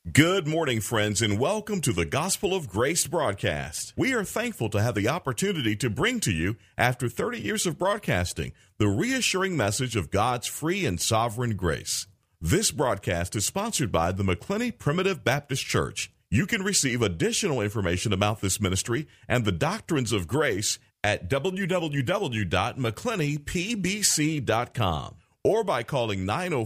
Good morning, friends, and welcome to the Gospel of Grace broadcast. We are thankful to have the opportunity to bring to you, after 30 years of broadcasting, the reassuring message of God's free and sovereign grace. This broadcast is sponsored by the McClenny Primitive Baptist Church. You can receive additional information about this ministry and the doctrines of grace at www.mcclennypbc.com or by calling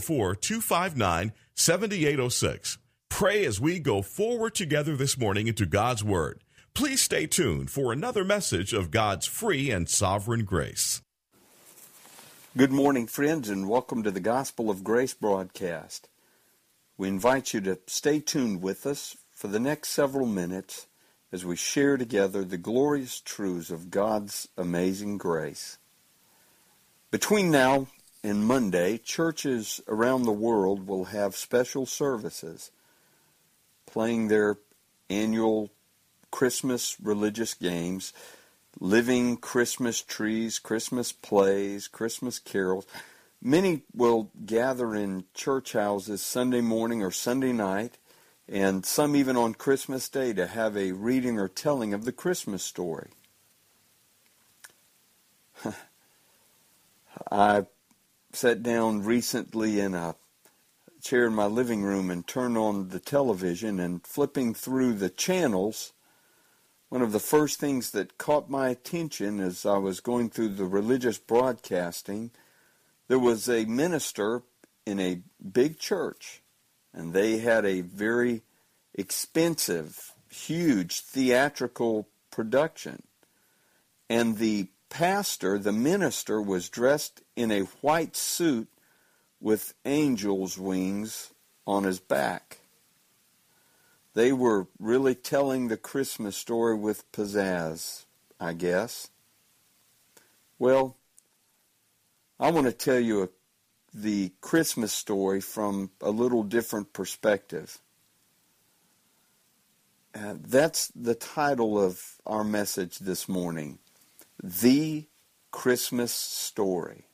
904-259-7806. Pray as we go forward together this morning into God's Word. Please stay tuned for another message of God's free and sovereign grace. Good morning, friends, and welcome to the Gospel of Grace broadcast. We invite you to stay tuned with us for the next several minutes as we share together the glorious truths of God's amazing grace. Between now and Monday, churches around the world will have special services, playing their annual Christmas religious games, living Christmas trees, Christmas plays, Christmas carols. Many will gather in church houses Sunday morning or Sunday night, and some even on Christmas Day to have a reading or telling of the Christmas story. I sat down recently in a chair in my living room and turned on the television, and flipping through the channels, one of the first things that caught my attention as I was going through the religious broadcasting, there was a minister in a big church, and they had a very expensive, huge theatrical production. And the pastor, the minister, was dressed in a white suit with angel's wings on his back. They were really telling the Christmas story with pizzazz, I guess. Well, I want to tell you the Christmas story from a little different perspective. That's the title of our message this morning, The Christmas Story.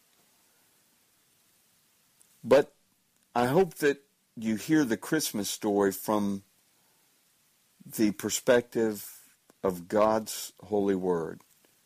But I hope that you hear the Christmas story from the perspective of God's holy word.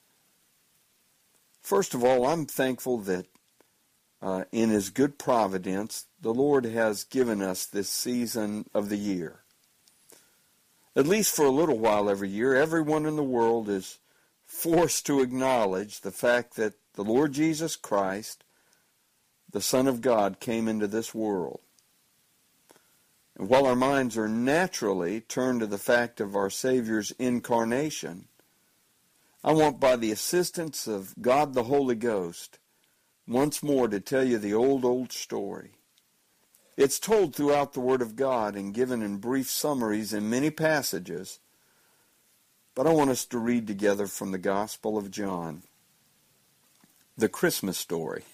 First of all, I'm thankful that in His good providence, the Lord has given us this season of the year. At least for a little while every year, everyone in the world is forced to acknowledge the fact that the Lord Jesus Christ, the Son of God, came into this world. And while our minds are naturally turned to the fact of our Savior's incarnation, I want, by the assistance of God the Holy Ghost, once more to tell you the old story. It's told throughout the Word of God and given in brief summaries in many passages, but I want us to read together from the Gospel of John, the Christmas story.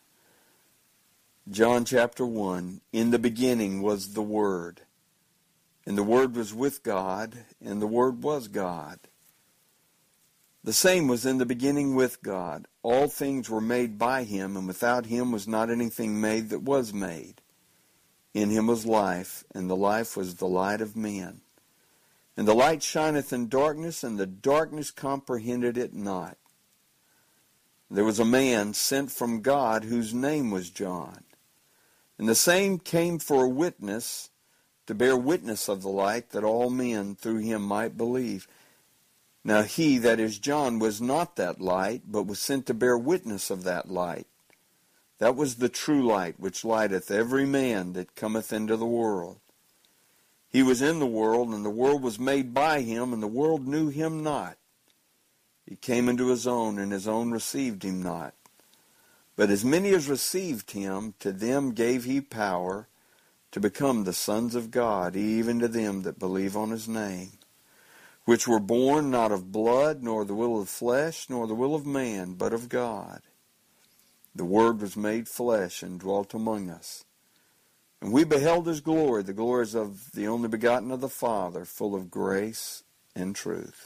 John chapter 1, in the beginning was the Word, and the Word was with God, and the Word was God. The same was in the beginning with God. All things were made by Him, and without Him was not anything made that was made. In Him was life, and the life was the light of men. And the light shineth in darkness, and the darkness comprehended it not. There was a man sent from God whose name was John. And the same came for a witness, to bear witness of the light, that all men through him might believe. Now he, that is John, was not that light, but was sent to bear witness of that light. That was the true light, which lighteth every man that cometh into the world. He was in the world, and the world was made by him, and the world knew him not. He came into his own, and his own received him not. But as many as received him, to them gave he power to become the sons of God, even to them that believe on his name, which were born not of blood, nor the will of flesh, nor the will of man, but of God. The Word was made flesh and dwelt among us. And we beheld His glory, the glories of the only begotten of the Father, full of grace and truth.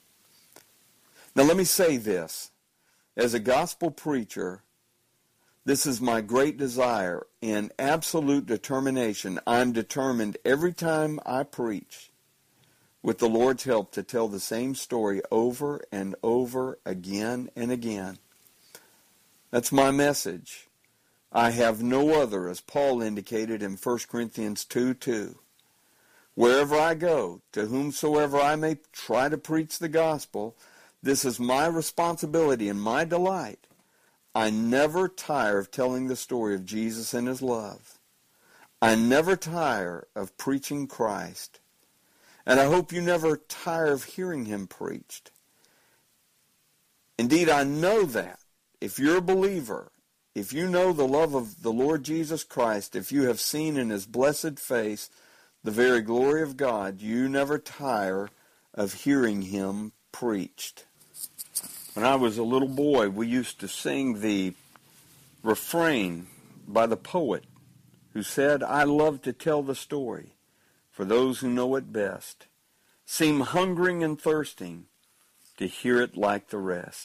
Now let me say this. As a gospel preacher, This is my great desire and absolute determination. I'm determined every time I preach, with the Lord's help, to tell the same story over and over again and again. That's my message. I have no other, as Paul indicated in 1 Corinthians 2:2. Wherever I go, to whomsoever I may try to preach the gospel, this is my responsibility and my delight. I never tire of telling the story of Jesus and his love. I never tire of preaching Christ. And I hope you never tire of hearing him preached. Indeed, I know that if you're a believer, if you know the love of the Lord Jesus Christ, if you have seen in his blessed face the very glory of God, you never tire of hearing him preached. When I was a little boy, we used to sing the refrain by the poet who said, I love to tell the story, for those who know it best seem hungering and thirsting to hear it like the rest.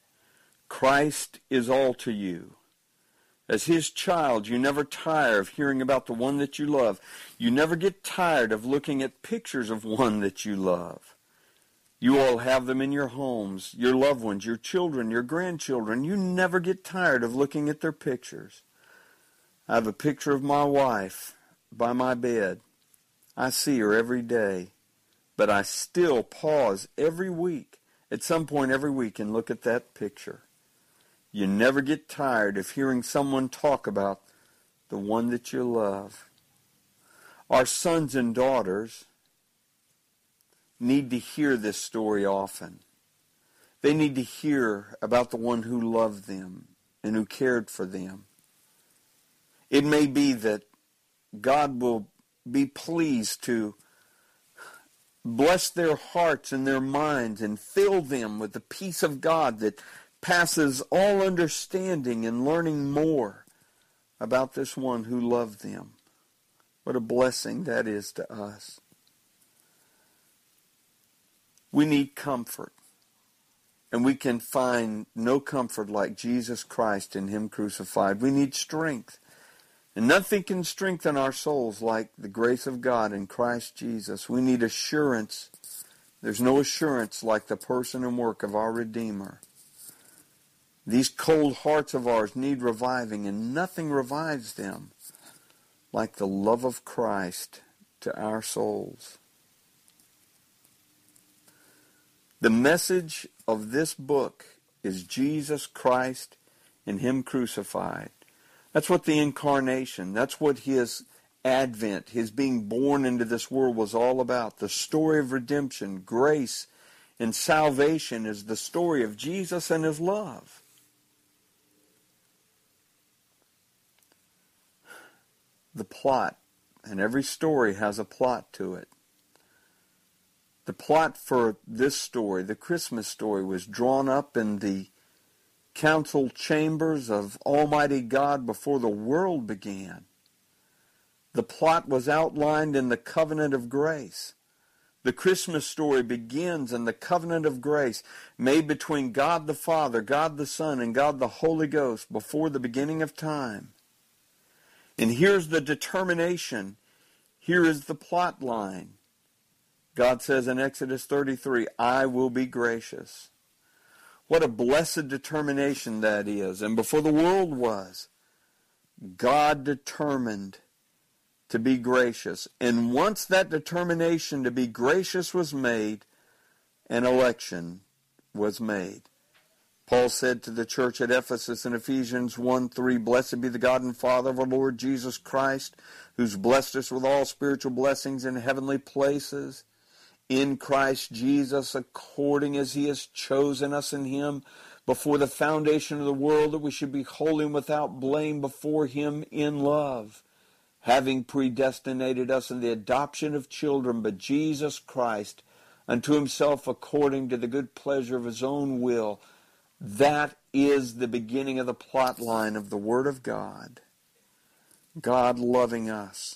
Christ is all to you. As his child, you never tire of hearing about the one that you love. You never get tired of looking at pictures of one that you love. You all have them in your homes, your loved ones, your children, your grandchildren. You never get tired of looking at their pictures. I have a picture of my wife by my bed. I see her every day, but I still pause every week, at some point every week, and look at that picture. You never get tired of hearing someone talk about the one that you love. Our sons and daughters need to hear this story often. They need to hear about the one who loved them and who cared for them. It may be that God will be pleased to bless their hearts and their minds and fill them with the peace of God that passes all understanding and learning more about this one who loved them. What a blessing that is to us. We need comfort, and we can find no comfort like Jesus Christ and him crucified. We need strength, and nothing can strengthen our souls like the grace of God in Christ Jesus. We need assurance. There's no assurance like the person and work of our Redeemer. These cold hearts of ours need reviving, and nothing revives them like the love of Christ to our souls. The message of this book is Jesus Christ and him crucified. That's what the incarnation, that's what his advent, his being born into this world was all about. The story of redemption, grace, and salvation is the story of Jesus and his love. The plot, and every story has a plot to it. The plot for this story, the Christmas story, was drawn up in the council chambers of Almighty God before the world began. The plot was outlined in the covenant of grace. The Christmas story begins in the covenant of grace made between God the Father, God the Son, and God the Holy Ghost before the beginning of time. And here's the determination. Here is the plot line. God says in Exodus 33, I will be gracious. What a blessed determination that is. And before the world was, God determined to be gracious. And once that determination to be gracious was made, an election was made. Paul said to the church at Ephesus in Ephesians 1:3, Blessed be the God and Father of our Lord Jesus Christ, who's blessed us with all spiritual blessings in heavenly places, in Christ Jesus, according as he has chosen us in him before the foundation of the world, that we should be holy and without blame before him in love, having predestinated us in the adoption of children by Jesus Christ unto himself according to the good pleasure of his own will. That is the beginning of the plot line of the Word of God. God loving us.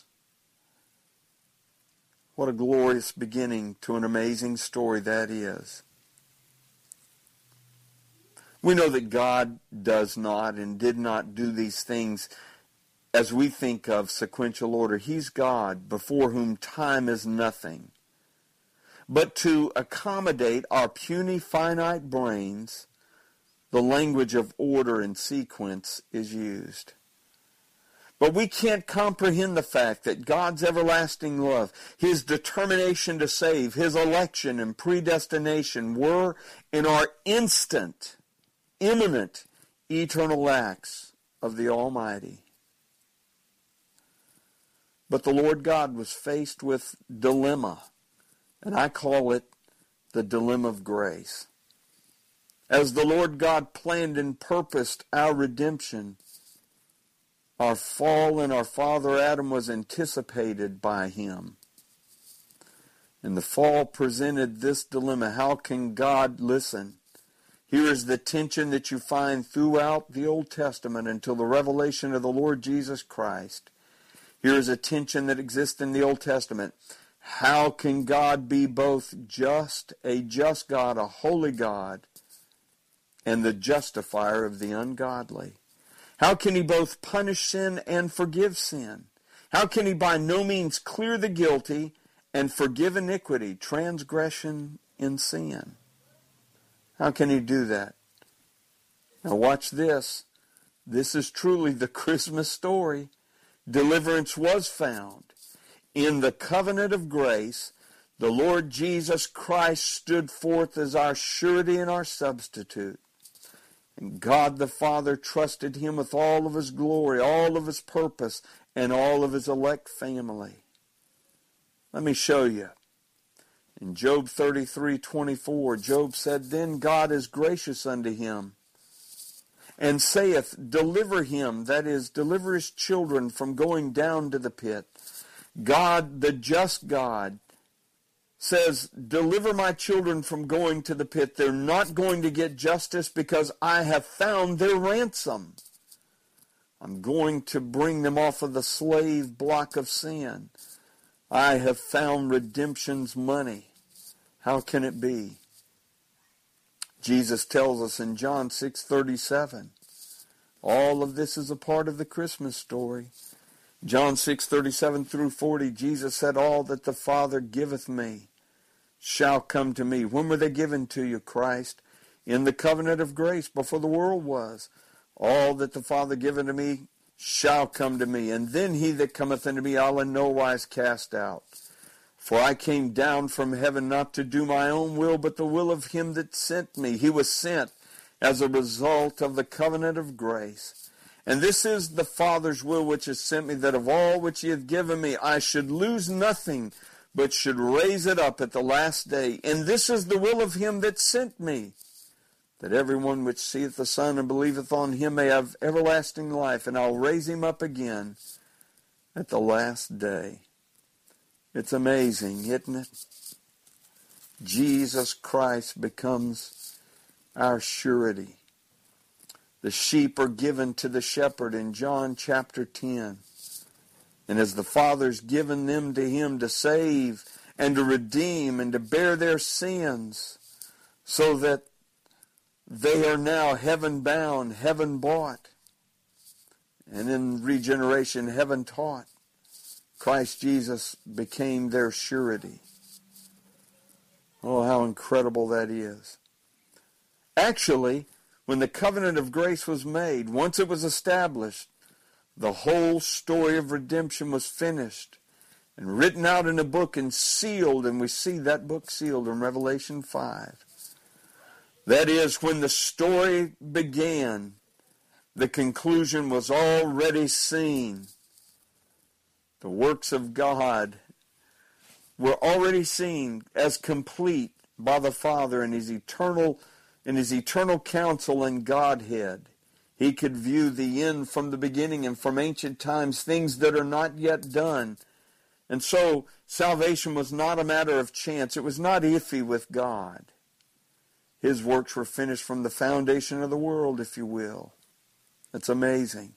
What a glorious beginning to an amazing story that is. We know that God does not and did not do these things as we think of sequential order. He's God, before whom time is nothing. But to accommodate our puny, finite brains, the language of order and sequence is used. But we can't comprehend the fact that God's everlasting love, His determination to save, His election and predestination were and are instant, imminent, eternal acts of the Almighty. But the Lord God was faced with dilemma, and I call it the dilemma of grace. As the Lord God planned and purposed our redemption, our fall in our father Adam was anticipated by Him. And the fall presented this dilemma. How can God listen? Here is the tension that you find throughout the Old Testament until the revelation of the Lord Jesus Christ. Here is a tension that exists in the Old Testament. How can God be both a just God, a holy God, and the justifier of the ungodly? How can He both punish sin and forgive sin? How can He by no means clear the guilty and forgive iniquity, transgression, and sin? How can He do that? Now watch this. This is truly the Christmas story. Deliverance was found. In the covenant of grace, the Lord Jesus Christ stood forth as our surety and our substitute. And God the Father trusted Him with all of His glory, all of His purpose, and all of His elect family. Let me show you. In Job 33:24, Job said, Then God is gracious unto him, and saith, Deliver him, that is, deliver his children from going down to the pit. God, the just God, says, deliver my children from going to the pit. They're not going to get justice because I have found their ransom. I'm going to bring them off of the slave block of sin. I have found redemption's money. How can it be? Jesus tells us in John 6:37. All of this is a part of the Christmas story. John 6:37 through 40, Jesus said, All that the Father giveth me shall come to me. When were they given to you, Christ? In the covenant of grace before the world was. All that the Father giveth to me shall come to me. And then he that cometh unto me I'll in no wise cast out. For I came down from heaven not to do my own will, but the will of him that sent me. He was sent as a result of the covenant of grace. And this is the Father's will which has sent me, that of all which he hath given me I should lose nothing, but should raise it up at the last day. And this is the will of him that sent me, that everyone which seeth the Son and believeth on him may have everlasting life, and I'll raise him up again at the last day. It's amazing, isn't it? Jesus Christ becomes our surety. The sheep are given to the shepherd in John chapter 10. And as the Father's given them to him to save and to redeem and to bear their sins, so that they are now heaven-bound, heaven-bought, and in regeneration, heaven-taught, Christ Jesus became their surety. Oh, how incredible that is. Actually, when the covenant of grace was made, once it was established, the whole story of redemption was finished and written out in a book and sealed, and we see that book sealed in Revelation 5. That is, when the story began, the conclusion was already seen. The works of God were already seen as complete by the Father in His eternal counsel and Godhead. He could view the end from the beginning and from ancient times, things that are not yet done. And so salvation was not a matter of chance. It was not iffy with God. His works were finished from the foundation of the world, if you will. It's amazing.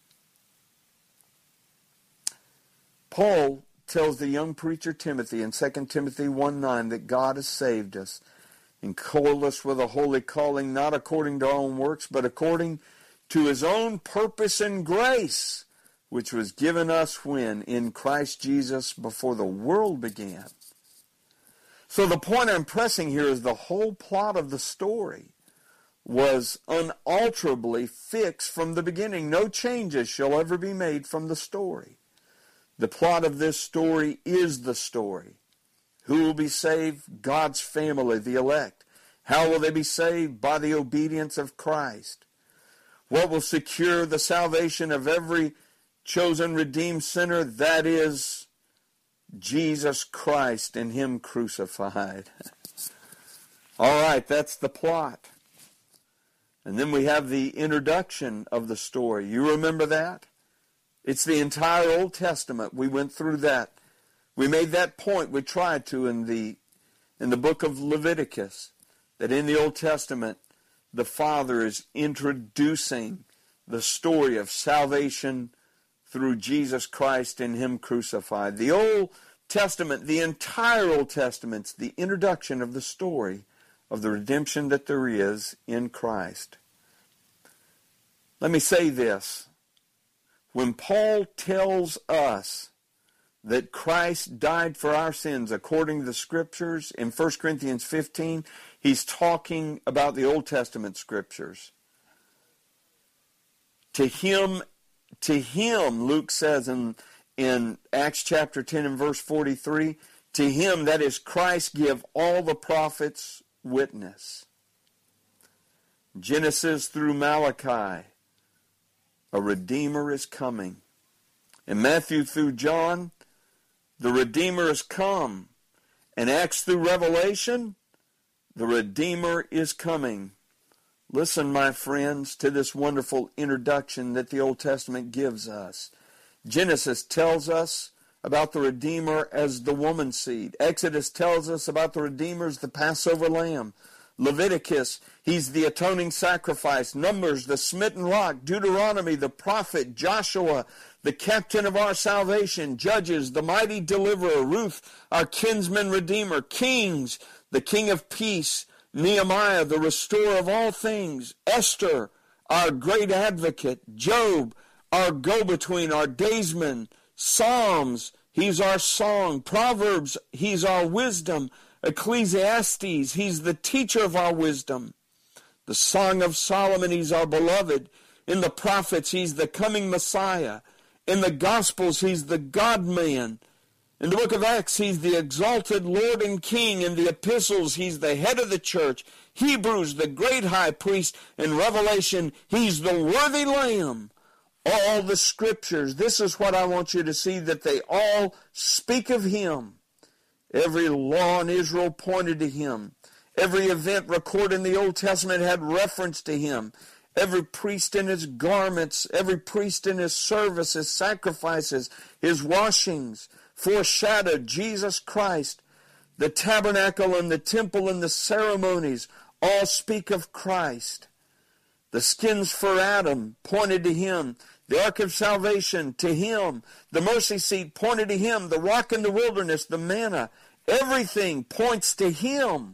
Paul tells the young preacher Timothy in 2 Timothy 1:9 that God has saved us, and called us with a holy calling, not according to our own works, but according to his own purpose and grace, which was given us when? In Christ Jesus before the world began. So the point I'm pressing here is the whole plot of the story was unalterably fixed from the beginning. No changes shall ever be made from the story. The plot of this story is the story. Who will be saved? God's family, the elect. How will they be saved? By the obedience of Christ. What will secure the salvation of every chosen, redeemed sinner? That is Jesus Christ and him crucified. All right, that's the plot. And then we have the introduction of the story. You remember that? It's the entire Old Testament. We went through that. We made that point. We tried to in the book of Leviticus, that in the Old Testament, the Father is introducing the story of salvation through Jesus Christ and him crucified. The Old Testament, the entire Old Testament's the introduction of the story of the redemption that there is in Christ. Let me say this. When Paul tells us that Christ died for our sins according to the Scriptures in 1 Corinthians 15, he's talking about the Old Testament Scriptures. To him, Luke says in Acts chapter 10 and verse 43, to him, that is Christ, give all the prophets witness. Genesis through Malachi, a Redeemer is coming. In Matthew through John, the Redeemer has come. In Acts through Revelation, the Redeemer is coming. Listen, my friends, to this wonderful introduction that the Old Testament gives us. Genesis tells us about the Redeemer as the woman seed. Exodus tells us about the Redeemer as the Passover lamb. Leviticus, he's the atoning sacrifice. Numbers, the smitten rock. Deuteronomy, the prophet. Joshua, the captain of our salvation. Judges, the mighty deliverer. Ruth, our kinsman redeemer. Kings, the king of peace. Nehemiah, the restorer of all things. Esther, our great advocate. Job, our go-between, our daysman. Psalms, he's our song. Proverbs, he's our wisdom. Ecclesiastes, he's the teacher of our wisdom. The Song of Solomon, he's our beloved. In the prophets, he's the coming Messiah. In the Gospels, he's the God-man. In the book of Acts, he's the exalted Lord and King. In the epistles, he's the head of the church. Hebrews, the great high priest. In Revelation, he's the worthy Lamb. All the Scriptures, this is what I want you to see, that they all speak of him. Every law in Israel pointed to him. Every event recorded in the Old Testament had reference to him. Every priest in his garments, every priest in his service, his sacrifices, his washings, foreshadowed Jesus Christ. The tabernacle and the temple and the ceremonies all speak of Christ. The skins for Adam pointed to him. The ark of salvation to him. The mercy seat pointed to him. The rock in the wilderness, the manna. Everything points to him.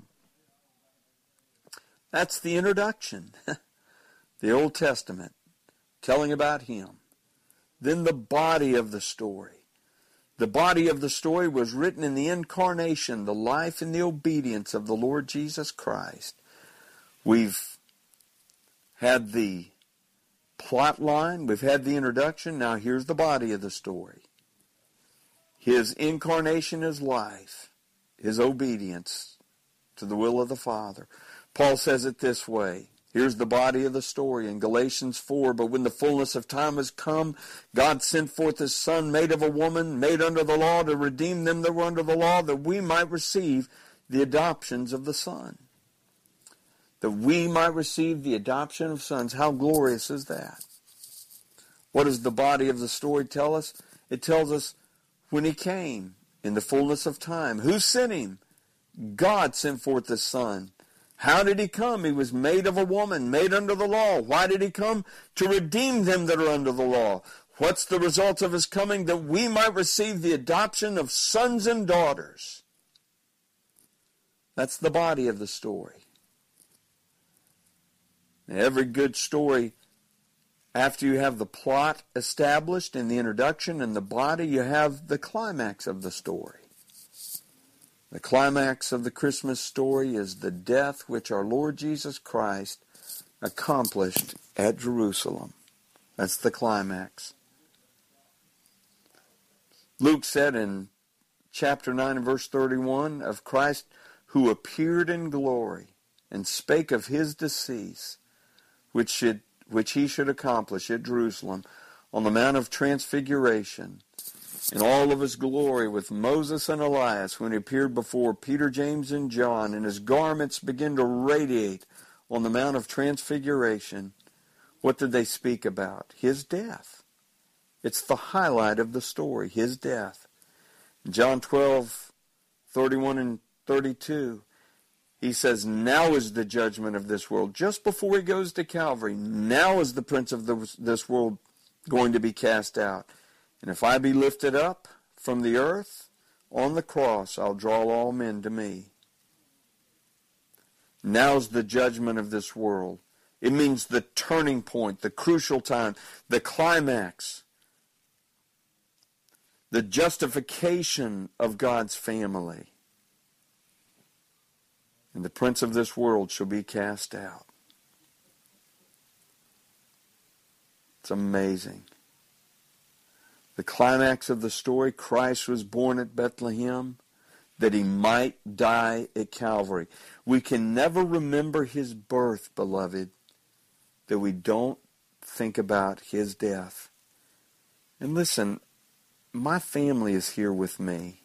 That's the introduction. The Old Testament telling about him. Then the body of the story. The body of the story was written in the incarnation, the life and the obedience of the Lord Jesus Christ. We've had the plot line, we've had the introduction, now here's the body of the story. His incarnation is life, his obedience to the will of the Father. Paul says it this way. Here's the body of the story in Galatians 4. But when the fullness of time has come, God sent forth his Son, made of a woman, made under the law, to redeem them that were under the law, that we might receive the adoptions of the Son. That we might receive the adoption of sons. How glorious is that? What does the body of the story tell us? It tells us when he came in the fullness of time. Who sent him? God sent forth his Son. How did he come? He was made of a woman, made under the law. Why did he come? To redeem them that are under the law. What's the result of his coming? That we might receive the adoption of sons and daughters. That's the body of the story. Every good story, after you have the plot established in the introduction and the body, you have the climax of the story. The climax of the Christmas story is the death which our Lord Jesus Christ accomplished at Jerusalem. That's the climax. Luke said in chapter 9 and verse 31 of Christ, who appeared in glory and spake of his decease, which he should accomplish at Jerusalem on the Mount of Transfiguration, in all of his glory with Moses and Elias, when he appeared before Peter, James, and John, and his garments began to radiate on the Mount of Transfiguration. What did they speak about? His death. It's the highlight of the story, his death. In John 12:31 and 32, he says, now is the judgment of this world. Just before he goes to Calvary, now is the prince of this world going to be cast out. And if I be lifted up from the earth, on the cross, I'll draw all men to me. Now's the judgment of this world. It means the turning point, the crucial time, the climax, the justification of God's family. And the prince of this world shall be cast out. It's amazing. The climax of the story, Christ was born at Bethlehem that he might die at Calvary. We can never remember his birth, beloved, that we don't think about his death. And listen, my family is here with me.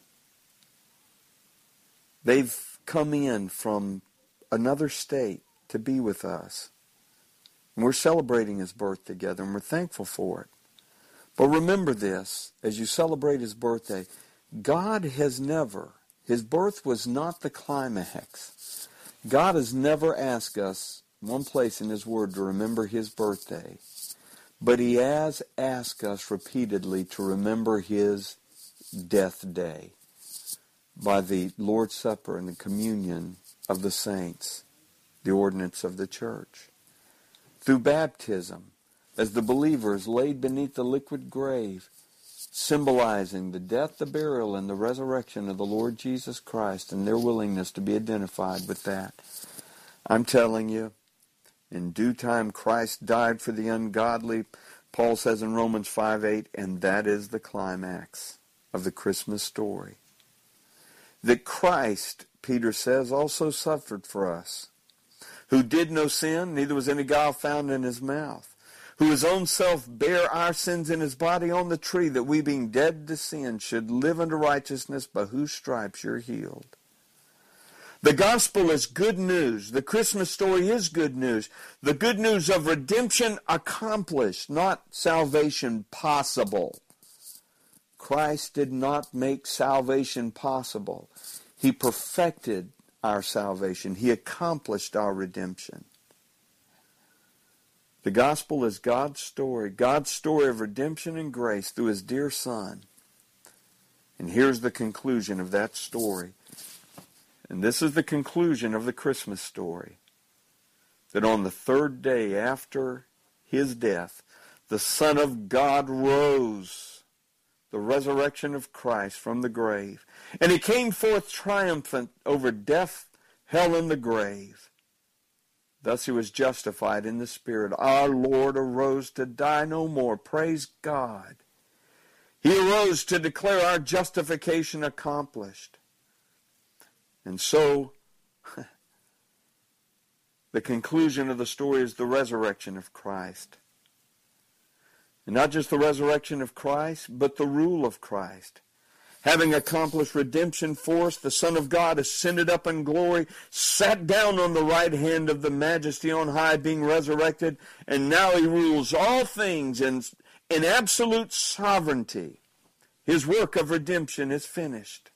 They've come in from another state to be with us. And we're celebrating his birth together, and we're thankful for it. But remember this, as you celebrate his birthday, God has never, his birth was not the climax. God has never asked us, one place in his word, to remember his birthday. But he has asked us repeatedly to remember his death day by the Lord's Supper and the communion of the saints, the ordinance of the church. Through baptism, as the believer is laid beneath the liquid grave, symbolizing the death, the burial, and the resurrection of the Lord Jesus Christ, and their willingness to be identified with that. I'm telling you, in due time Christ died for the ungodly, Paul says in Romans 5:8, and that is the climax of the Christmas story. That Christ, Peter says, also suffered for us, who did no sin, neither was any guile found in his mouth, who his own self bare our sins in his body on the tree, that we being dead to sin should live unto righteousness, by whose stripes you're healed. The gospel is good news. The Christmas story is good news. The good news of redemption accomplished, not salvation possible. Christ did not make salvation possible. He perfected our salvation. He accomplished our redemption. The gospel is God's story of redemption and grace through his dear Son. And here's the conclusion of that story. And this is the conclusion of the Christmas story. That on the third day after his death, the Son of God rose, the resurrection of Christ from the grave. And he came forth triumphant over death, hell, and the grave. Thus he was justified in the Spirit. Our Lord arose to die no more. Praise God. He arose to declare our justification accomplished. And so, the conclusion of the story is the resurrection of Christ. And not just the resurrection of Christ, but the rule of Christ. Having accomplished redemption for us, the Son of God ascended up in glory, sat down on the right hand of the Majesty on high, being resurrected, and now he rules all things in absolute sovereignty. His work of redemption is finished.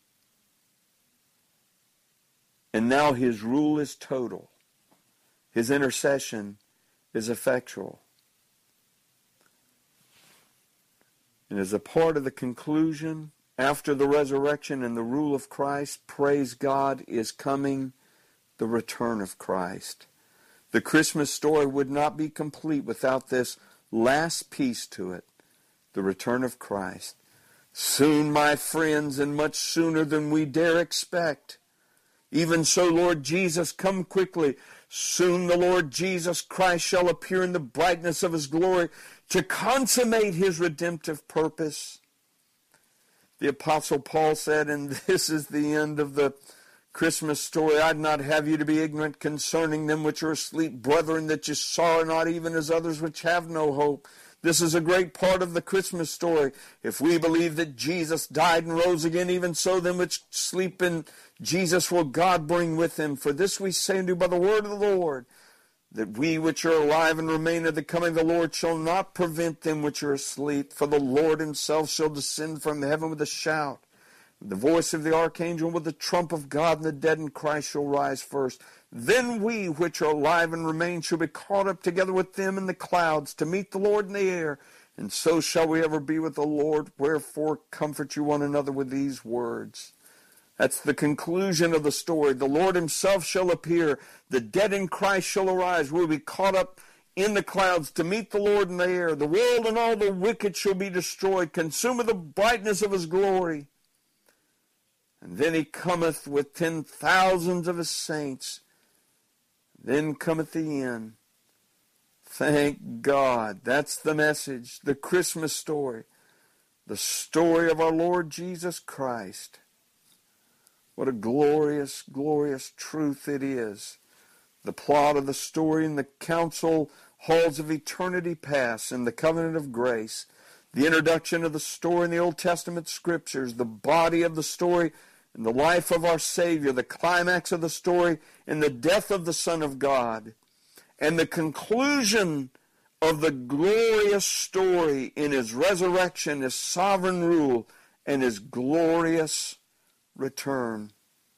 And now his rule is total. His intercession is effectual. And as a part of the conclusion After the resurrection and the rule of Christ, praise God, is coming the return of Christ. The Christmas story would not be complete without this last piece to it, the return of Christ. Soon, my friends, and much sooner than we dare expect. Even so, Lord Jesus, come quickly. Soon the Lord Jesus Christ shall appear in the brightness of his glory to consummate his redemptive purpose. The Apostle Paul said, and this is the end of the Christmas story, I'd not have you to be ignorant concerning them which are asleep, brethren, that you sorrow not even as others which have no hope. This is a great part of the Christmas story. If we believe that Jesus died and rose again, even so them which sleep in Jesus will God bring with him. For this we say and do by the word of the Lord, that we which are alive and remain at the coming of the Lord shall not prevent them which are asleep. For the Lord himself shall descend from heaven with a shout, with the voice of the archangel, with the trump of God, and the dead in Christ shall rise first. Then we which are alive and remain shall be caught up together with them in the clouds to meet the Lord in the air. And so shall we ever be with the Lord. Wherefore comfort you one another with these words. That's the conclusion of the story. The Lord himself shall appear. The dead in Christ shall arise. We'll be caught up in the clouds to meet the Lord in the air. The world and all the wicked shall be destroyed, consumed with the brightness of his glory. And then he cometh with 10,000s of his saints. Then cometh the end. Thank God. That's the message, the Christmas story, the story of our Lord Jesus Christ. What a glorious, glorious truth it is. The plot of the story in the council halls of eternity past and the covenant of grace. The introduction of the story in the Old Testament scriptures. The body of the story in the life of our Savior. The climax of the story in the death of the Son of God. And the conclusion of the glorious story in his resurrection, his sovereign rule, and his glorious return.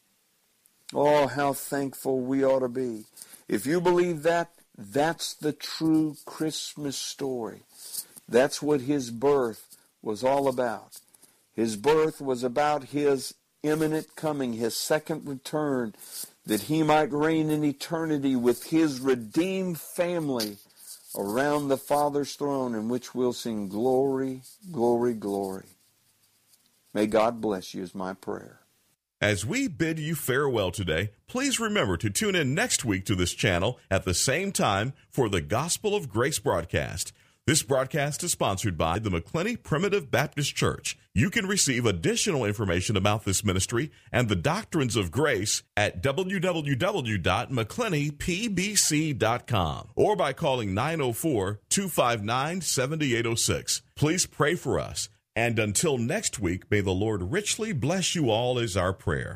Oh, how thankful we ought to be. If you believe that, that's the true Christmas story. That's what his birth was all about. His birth was about his imminent coming, his second return, that he might reign in eternity with his redeemed family around the Father's throne, in which we'll sing glory, glory, glory. May God bless you is my prayer. As we bid you farewell today, please remember to tune in next week to this channel at the same time for the Gospel of Grace broadcast. This broadcast is sponsored by the McClenny Primitive Baptist Church. You can receive additional information about this ministry and the doctrines of grace at www.mcclennypbc.com or by calling 904-259-7806. Please pray for us. And until next week, may the Lord richly bless you all is our prayer.